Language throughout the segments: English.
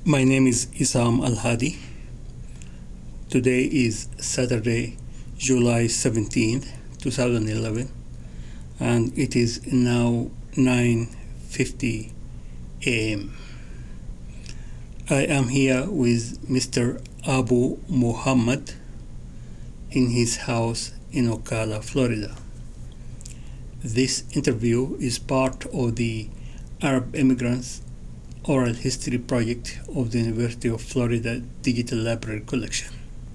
My name is Isam Al Hadi. Today is Saturday, July 17th, 2011, and it is now 9:50 a.m. I am here with Mr. Abu Muhammad in his house in Ocala, Florida. This interview is part of the Arab Immigrants Oral History Project of the University of Florida Digital Library Collection.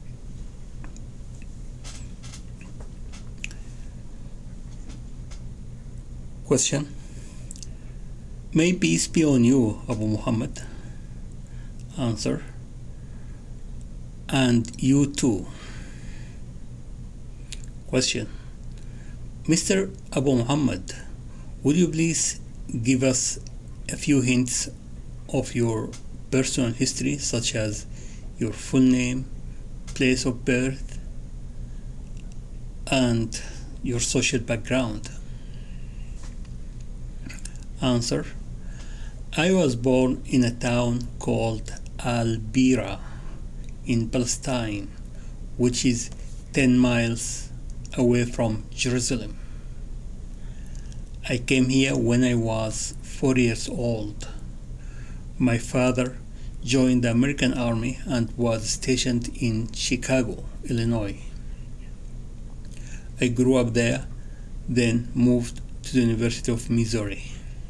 Question: May peace be on you, Abu Muhammad. Answer: and you too. Question: Mr. Abu Muhammad, would you please give us a few hints of your personal history, such as your full name, place of birth, and your social background? Answer: I was born in a town called Al-Bira in Palestine, which is 10 miles away from Jerusalem. I came here when I was 4 years old. My father joined the American Army and was stationed in Chicago, Illinois. I grew up there, then moved to the University of Missouri.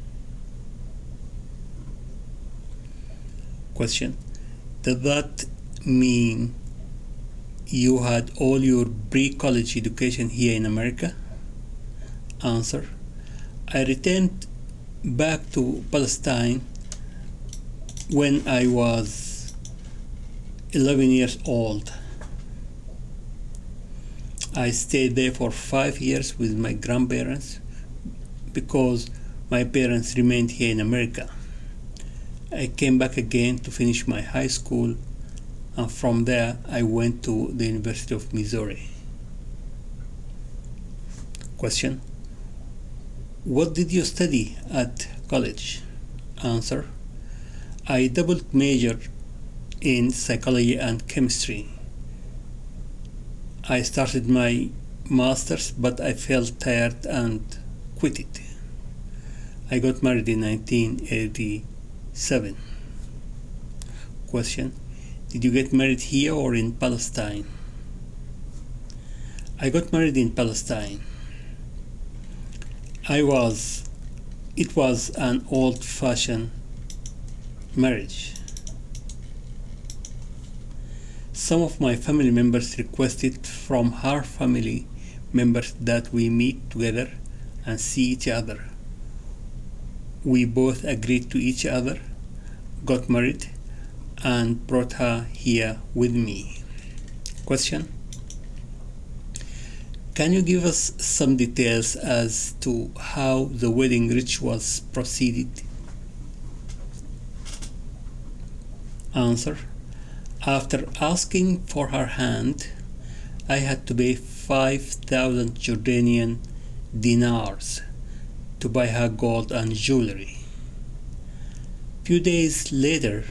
Question: does that mean you had all your pre-college education here in America? Answer: I returned back to Palestine when I was 11 years old. I stayed there for 5 years with my grandparents because my parents remained here in America. I came back again to finish my high school, and from there I went to the University of Missouri. Question: what did you study at college? Answer: I double majored in psychology and chemistry. I started my master's, but I felt tired and quit it. I got married in 1987. Question: did you get married here or in Palestine? I got married in Palestine. It was an old-fashioned marriage. Some of my family members requested from her family members that we meet together and see each other. We both agreed to each other, got married, and brought her here with me. Question: can you give us some details as to how the wedding rituals proceeded? Answer: after asking for her hand, I had to pay 5,000 Jordanian dinars to buy her gold and jewelry. Few days later,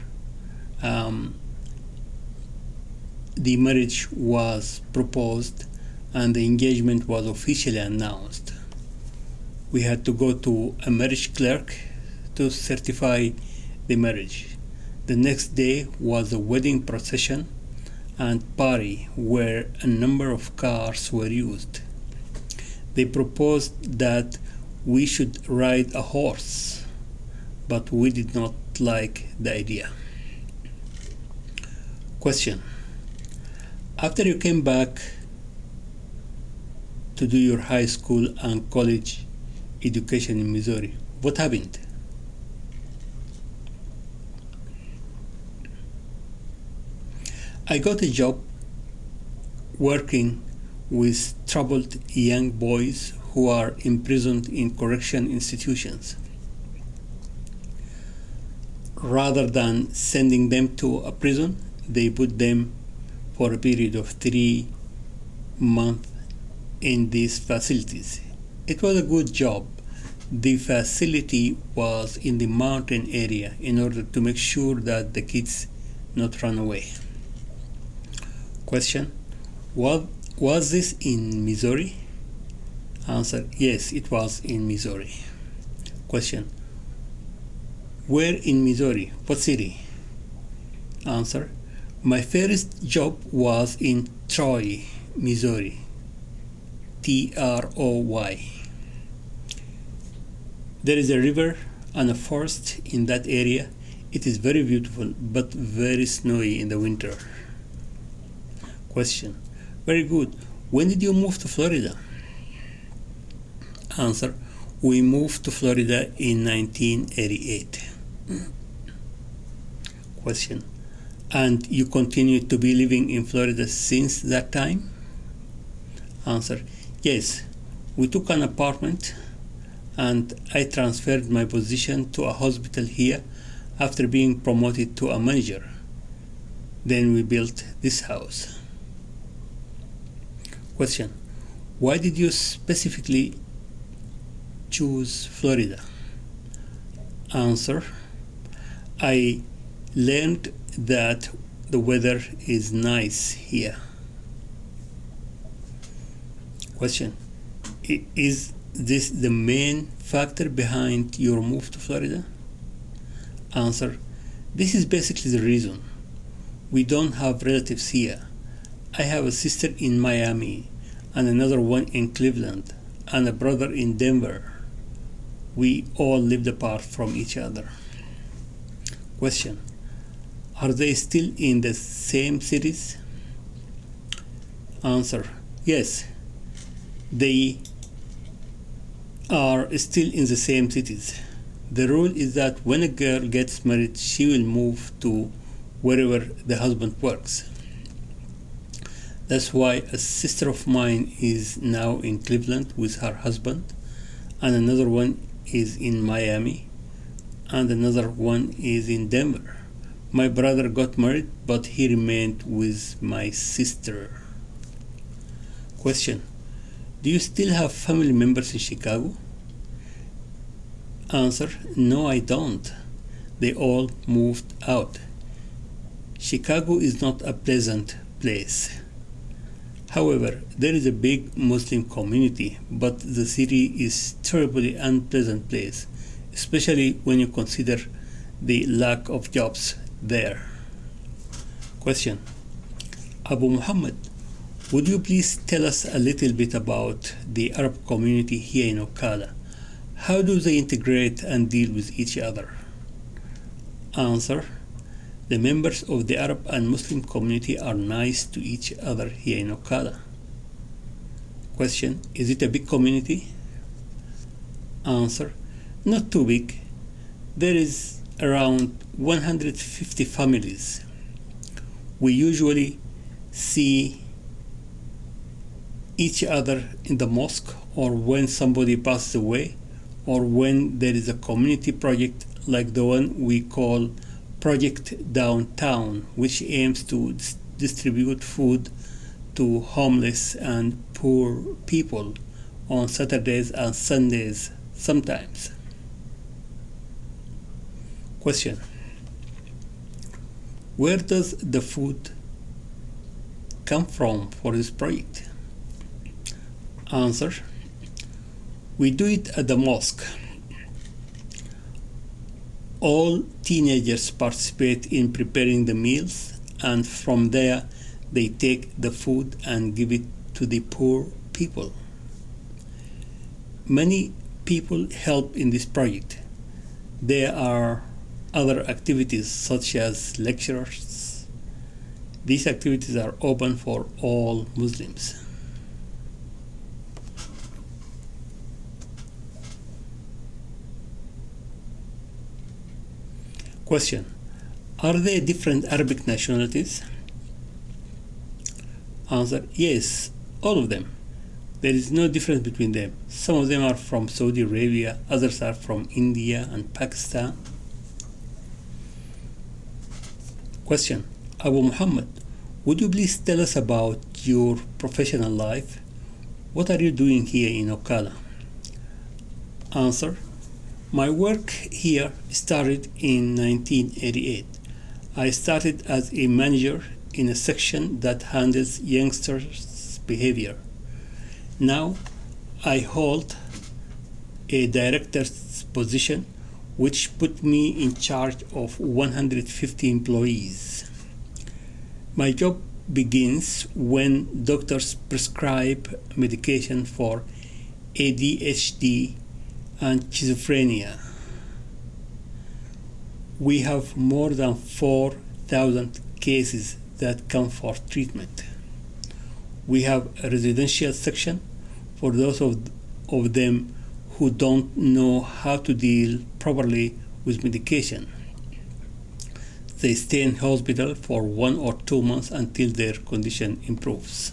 the marriage was proposed and the engagement was officially announced. We had to go to a marriage clerk to certify the marriage. The next day was a wedding procession and party where a number of cars were used. They proposed that we should ride a horse, but we did not like the idea. Question: after you came back to do your high school and college education in Missouri, what happened? I got a job working with troubled young boys who are imprisoned in correction institutions. Rather than sending them to a prison, they put them for a period of 3 months in these facilities. It was a good job. The facility was in the mountain area in order to make sure that the kids not run away. Question: was this in Missouri? Answer: yes, it was in Missouri. Question: where in Missouri? What city? Answer: my first job was in Troy, Missouri. Troy. There is a river and a forest in that area. It is very beautiful but very snowy in the winter. Question: very good. When did you move to Florida? Answer: we moved to Florida in 1988. Question: and you continue to be living in Florida since that time? Answer: yes, we took an apartment and I transferred my position to a hospital here after being promoted to a manager. Then we built this house. Question: why did you specifically choose Florida? Answer: I learned that the weather is nice here. Question: is this the main factor behind your move to Florida? Answer: this is basically the reason. We don't have relatives here. I have a sister in Miami and another one in Cleveland and a brother in Denver. We all lived apart from each other. Question: are they still in the same cities? Answer: yes, they are still in the same cities. The rule is that when a girl gets married, she will move to wherever the husband works. That's why a sister of mine is now in Cleveland with her husband, and another one is in Miami, and another one is in Denver. My brother got married, but he remained with my sister. Question: do you still have family members in Chicago? Answer: no, I don't. They all moved out. Chicago is not a pleasant place. However, there is a big Muslim community, but the city is a terribly unpleasant place, especially when you consider the lack of jobs there. Question: Abu Muhammad, would you please tell us a little bit about the Arab community here in Ocala? How do they integrate and deal with each other? Answer: the members of the Arab and Muslim community are nice to each other here in Ocala. Question: is it a big community? Answer: not too big. There is around 150 families. We usually see each other in the mosque, or when somebody passes away, or when there is a community project like the one we call Project Downtown, which aims to distribute food to homeless and poor people on Saturdays and Sundays sometimes. Question: where does the food come from for this project? Answer: we do it at the mosque. All teenagers participate in preparing the meals, and from there they take the food and give it to the poor people. Many people help in this project. There are other activities such as lectures. These activities are open for all Muslims. Question: are there different Arabic nationalities? Answer: yes, all of them. There is no difference between them. Some of them are from Saudi Arabia, others are from India and Pakistan. Question: Abu Muhammad, would you please tell us about your professional life? What are you doing here in Ocala? Answer: My work here started in 1988. I started as a manager in a section that handles youngsters' behavior. Now I hold a director's position, which put me in charge of 150 employees. My job begins when doctors prescribe medication for ADHD and schizophrenia. We have more than 4,000 cases that come for treatment. We have a residential section for those of them who don't know how to deal properly with medication. They stay in hospital for 1 or 2 months until their condition improves.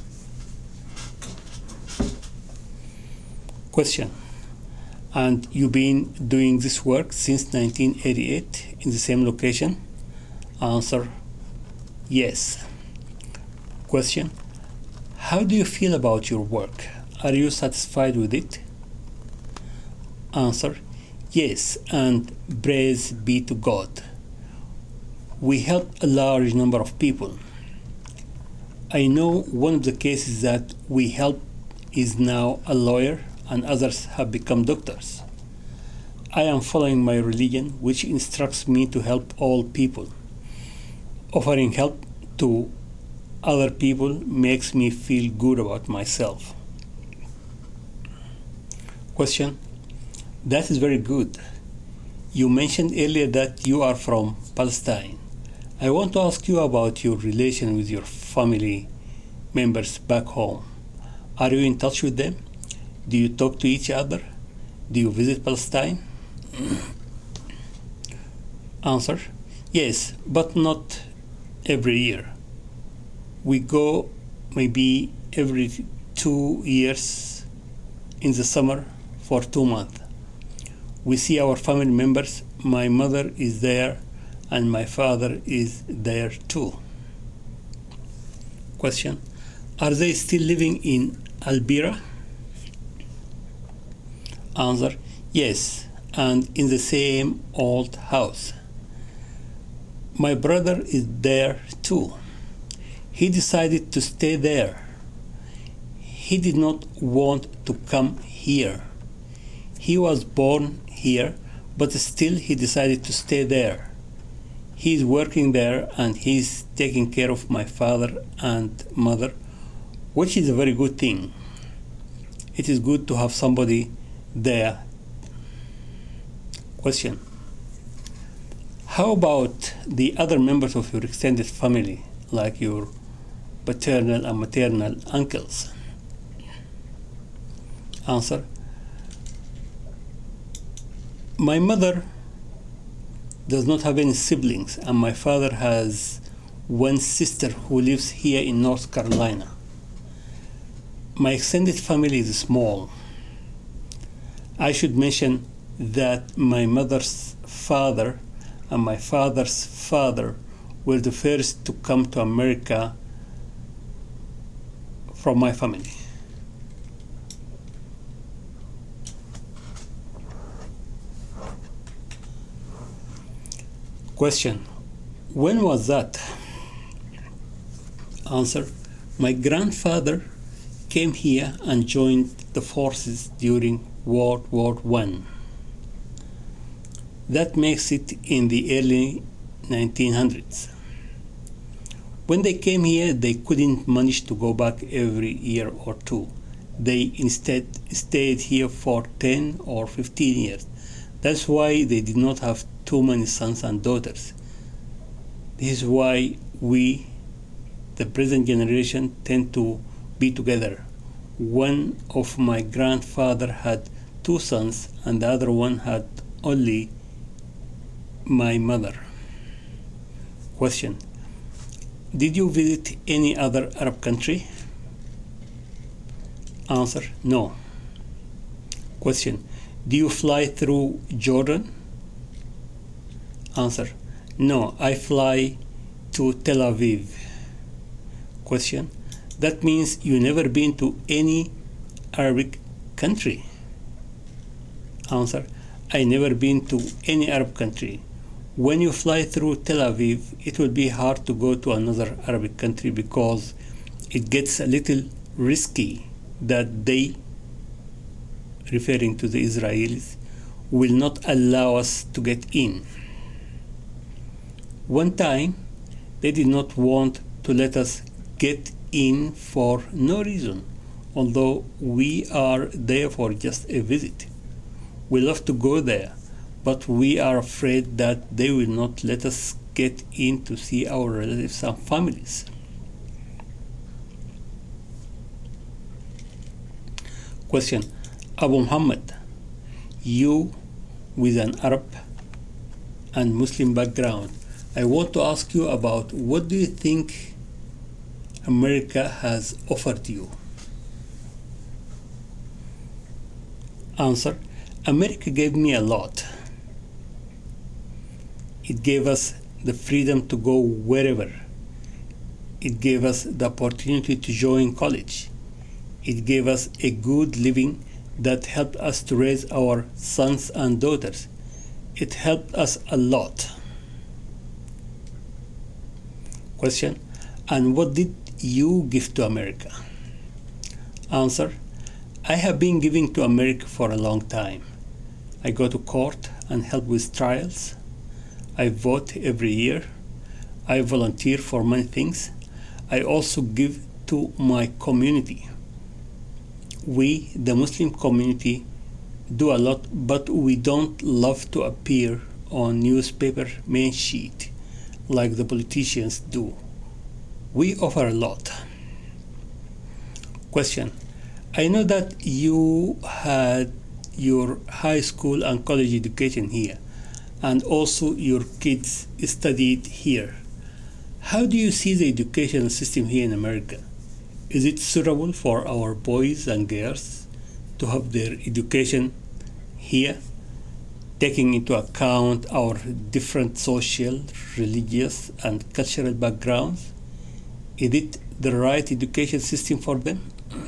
Question: and you've been doing this work since 1988 in the same location? Answer: yes. Question: how do you feel about your work? Are you satisfied with it? Answer: yes, and praise be to God. We help a large number of people. I know one of the cases that we help is now a lawyer, and others have become doctors. I am following my religion, which instructs me to help all people. Offering help to other people makes me feel good about myself. Question: that is very good. You mentioned earlier that you are from Palestine. I want to ask you about your relation with your family members back home. Are you in touch with them? Do you talk to each other? Do you visit Palestine? Answer: yes, but not every year. We go maybe every 2 years in the summer for 2 months. We see our family members. My mother is there and my father is there too. Question: are they still living in Albira? Answer: yes, and in the same old house. My brother is there too. He decided to stay there. He did not want to come here. He was born here, but still he decided to stay there. He's working there and he's taking care of my father and mother, which is a very good thing. It is good to have somebody there. Question: how about the other members of your extended family, like your paternal and maternal uncles? Answer: my mother does not have any siblings, and my father has one sister who lives here in North Carolina. My extended family is small. I should mention that my mother's father and my father's father were the first to come to America from my family. Question: when was that? Answer: my grandfather came here and joined the forces during World War I. That makes it in the early 1900s. When they came here, they couldn't manage to go back every year or two. They instead stayed here for 10 or 15 years. That's why they did not have too many sons and daughters. This is why we, the present generation, tend to be together. One of my grandfather had 2 sons and the other one had only my mother. Question: did you visit any other Arab country? Answer: no. Question: do you fly through Jordan? Answer: no, I fly to Tel Aviv. Question: that means you never been to any Arabic country? Answer: I never been to any Arab country. When you fly through Tel Aviv, it will be hard to go to another Arabic country because it gets a little risky that they, referring to the Israelis, will not allow us to get in. One time, they did not want to let us get in for no reason, although we are there for just a visit. We love to go there, but we are afraid that they will not let us get in to see our relatives and families. Question. Abu Muhammad, you with an Arab and Muslim background, I want to ask you about what do you think America has offered you? Answer. America gave me a lot. It gave us the freedom to go wherever. It gave us the opportunity to join college. It gave us a good living that helped us to raise our sons and daughters. It helped us a lot. Question. And what did you give to America? Answer. I have been giving to America for a long time. I go to court and help with trials. I vote every year. I volunteer for many things. I also give to my community. We, the Muslim community, do a lot, but we don't love to appear on newspaper main sheet like the politicians do. We offer a lot. Question. I know that you had your high school and college education here, and also your kids studied here. How do you see the education system here in America? Is it suitable for our boys and girls to have their education here, taking into account our different social, religious, and cultural backgrounds? Is it the right education system for them?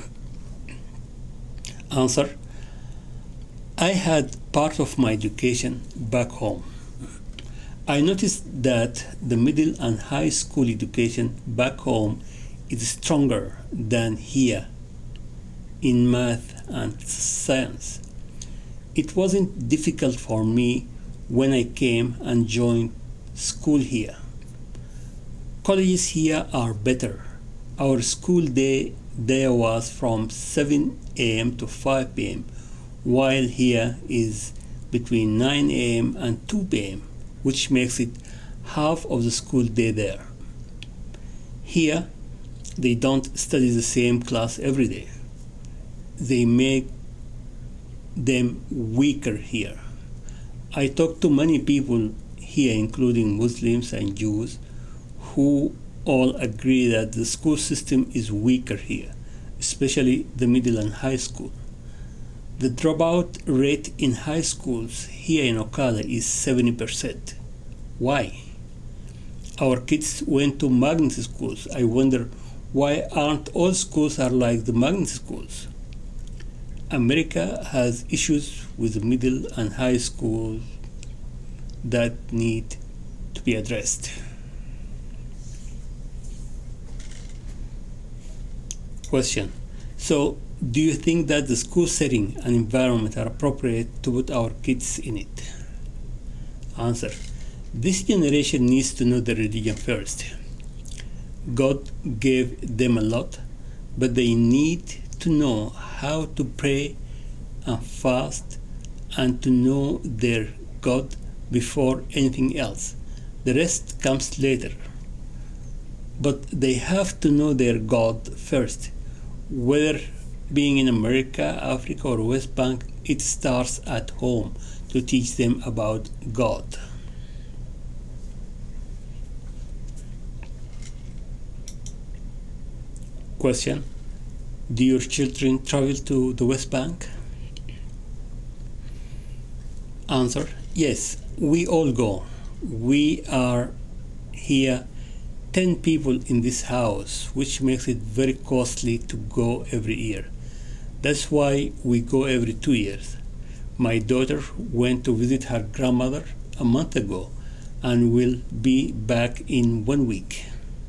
Answer. I had part of my education back home. I noticed that the middle and high school education back home is stronger than here in math and science. It wasn't difficult for me when I came and joined school here. Colleges here are better. Our school day there was from 7 a.m. to 5 p.m., while here is between 9 a.m. and 2 p.m., which makes it half of the school day there. Here, they don't study the same class every day. They make them weaker here. I talk to many people here, including Muslims and Jews, who all agree that the school system is weaker here, especially the middle and high school. The dropout rate in high schools here in Ocala is 70%. Why? Our kids went to magnet schools. I wonder why aren't all schools are like the magnet schools? America has issues with the middle and high schools that need to be addressed. Question. So, do you think that the school setting and environment are appropriate to put our kids in it? Answer. This generation needs to know the religion first. God gave them a lot, but they need to know how to pray and fast and to know their God before anything else. The rest comes later. But they have to know their God first. Whether being in America, Africa, or West Bank, it starts at home to teach them about God. Question. Do your children travel to the West Bank? Answer. Yes, we all go. We are here 10 people in this house, which makes it very costly to go every year. That's why we go every 2 years. My daughter went to visit her grandmother a month ago and will be back in 1 week.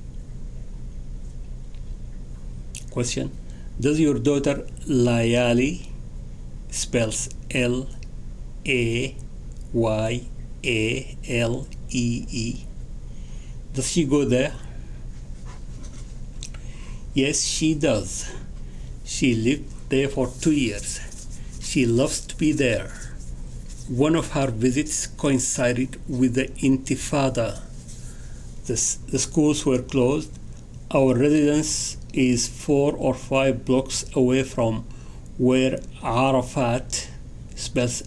Question: does your daughter Layali, spells Layaalee, does she go there? Yes, she does. She lived there for 2 years. She loves to be there. One of her visits coincided with the Intifada. The schools were closed. Our residence is 4 or 5 blocks away from where Arafat, spells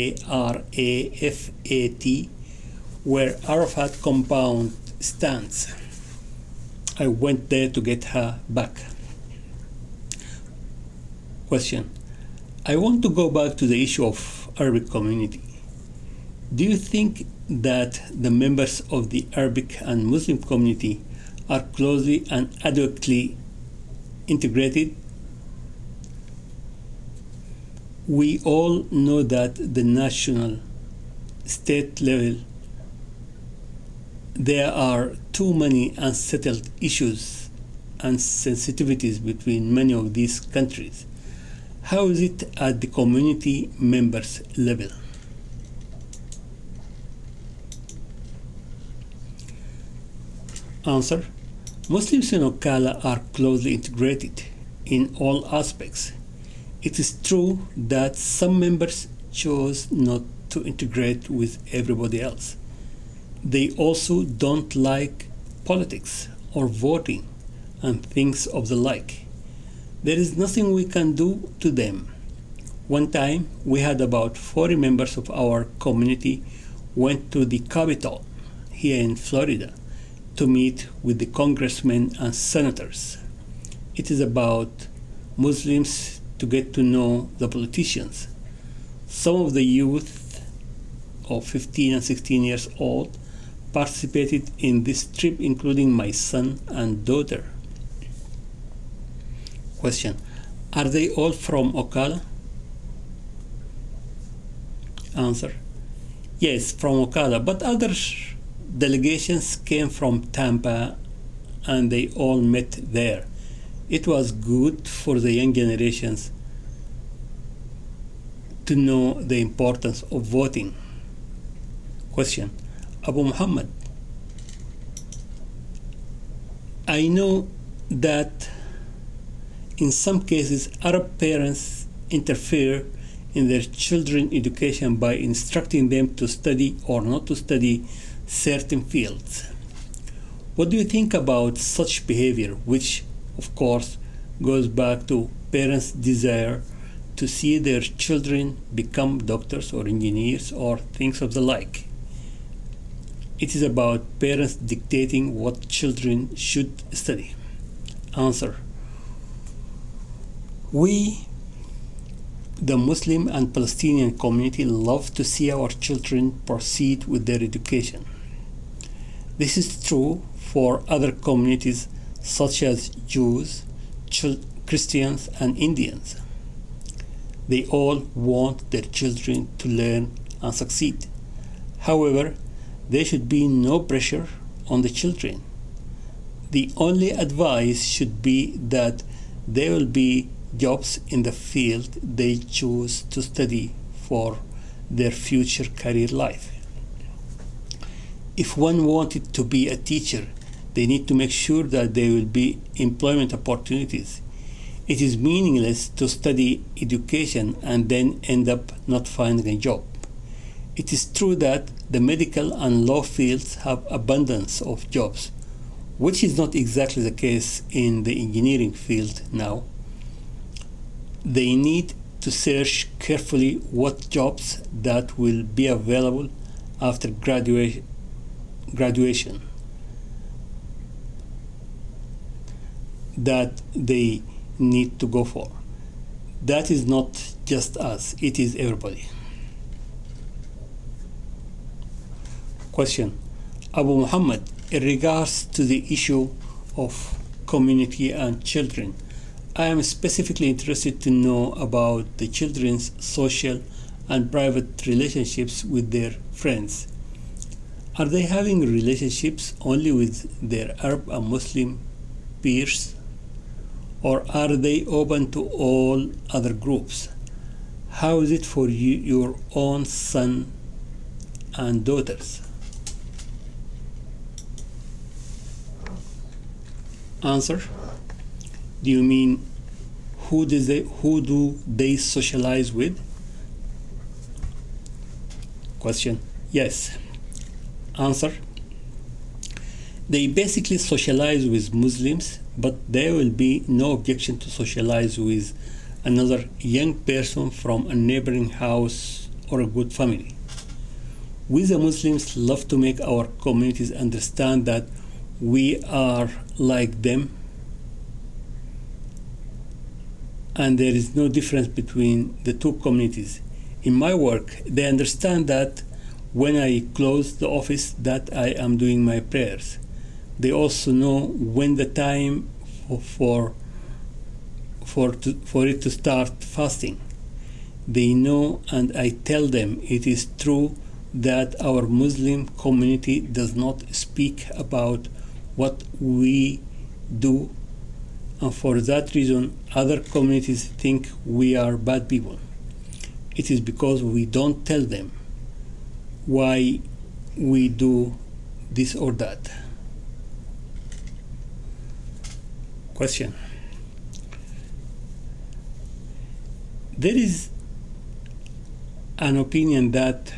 Arafat, where Arafat compound stands. I went there to get her back. Question: I want to go back to the issue of Arabic community. Do you think that the members of the Arabic and Muslim community are closely and adequately integrated? We all know that the national state level there are too many unsettled issues and sensitivities between many of these countries. How is it at the community members level? Answer: Muslims in Ocala are closely integrated in all aspects. It is true that some members chose not to integrate with everybody else. They also don't like politics or voting and things of the like. There is nothing we can do to them. One time we had about 40 members of our community went to the Capitol here in Florida to meet with the congressmen and senators. It is about Muslims to get to know the politicians. Some of the youth of 15 and 16 years old participated in this trip, including my son and daughter. Question: are they all from Ocala? Answer: yes, from Ocala, but other delegations came from Tampa and they all met there. It was good for the young generations to know the importance of voting. Question: Abu Muhammad, I know that in some cases Arab parents interfere in their children's education by instructing them to study or not to study certain fields. What do you think about such behavior, which of course goes back to parents' desire to see their children become doctors or engineers or things of the like? It is about parents dictating what children should study. Answer: we, the Muslim and Palestinian community, love to see our children proceed with their education. This is true for other communities such as Jews, Christians, and Indians. They all want their children to learn and succeed. However, there should be no pressure on the children. The only advice should be that there will be jobs in the field they choose to study for their future career life. If one wanted to be a teacher, they need to make sure that there will be employment opportunities. It is meaningless to study education and then end up not finding a job. It is true that the medical and law fields have abundance of jobs, which is not exactly the case in the engineering field now. They need to search carefully what jobs that will be available after graduation that they need to go for. That is not just us, it is everybody. Question: Abu Muhammad, in regards to the issue of community and children, I am specifically interested to know about the children's social and private relationships with their friends. Are they having relationships only with their Arab and Muslim peers? Or are they open to all other groups? How is it for you, your own son and daughters? Answer: do you mean who do they socialize with? Question: yes. Answer: they basically socialize with Muslims, but there will be no objection to socialize with another young person from a neighboring house or a good family. We the Muslims love to make our communities understand that we are like them and there is no difference between the two communities. In my work, they understand that when I close the office that I am doing my prayers. They also know when the time for it to start fasting. They know, and I tell them it is true that our Muslim community does not speak about what we do, and for that reason other communities think we are bad people. It is because we don't tell them why we do this or that. Question: there is an opinion that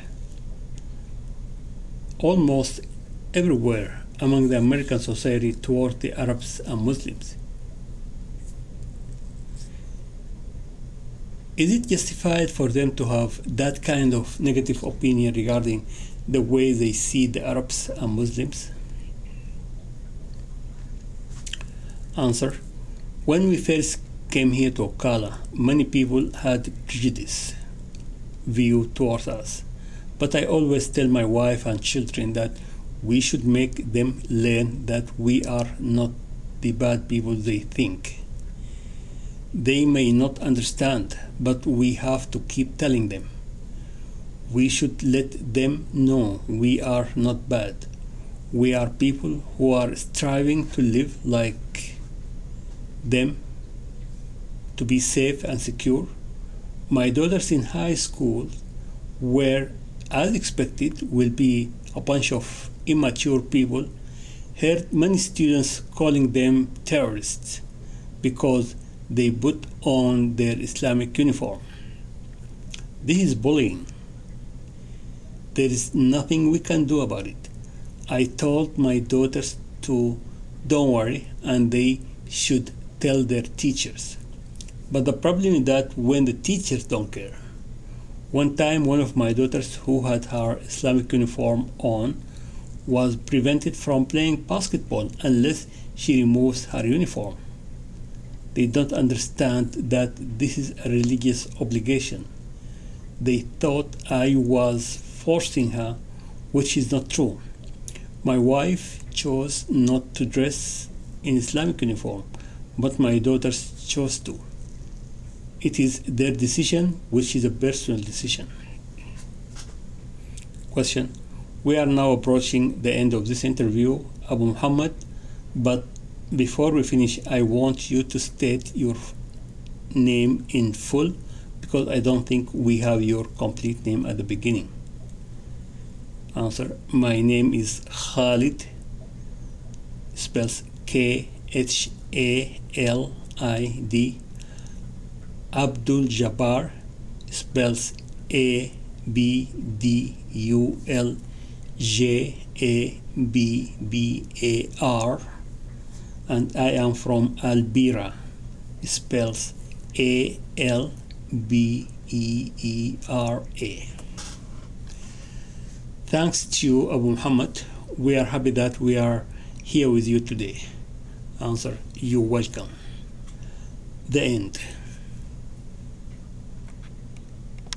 almost everywhere among the American society toward the Arabs and Muslims. Is it justified for them to have that kind of negative opinion regarding the way they see the Arabs and Muslims? Answer: when we first came here to Ocala, many people had prejudice view towards us. But I always tell my wife and children that we should make them learn that we are not the bad people they think. They may not understand, but we have to keep telling them. We should let them know we are not bad. We are people who are striving to live like them, to be safe and secure. My daughters in high school were, as expected, will be a bunch of immature people, heard many students calling them terrorists because they put on their Islamic uniform. This is bullying. There is nothing we can do about it. I told my daughters to don't worry, and they should tell their teachers. But the problem is that when the teachers don't care. One time, one of my daughters who had her Islamic uniform on was prevented from playing basketball unless she removes her uniform. They don't understand that this is a religious obligation. They thought I was forcing her, which is not true. My wife chose not to dress in Islamic uniform, but my daughters chose to. It is their decision, which is a personal decision. Question: we are now approaching the end of this interview, Abu Muhammad, but before we finish, I want you to state your name in full because I don't think we have your complete name at the beginning. Answer: my name is Khalid, spells Khalid. Abdul Jabbar, spells Abdulljabbar, and I am from Albira, spells Albera. Thanks to you, Abu Muhammad. We are happy that we are here with you today. Answer: you're welcome. The end.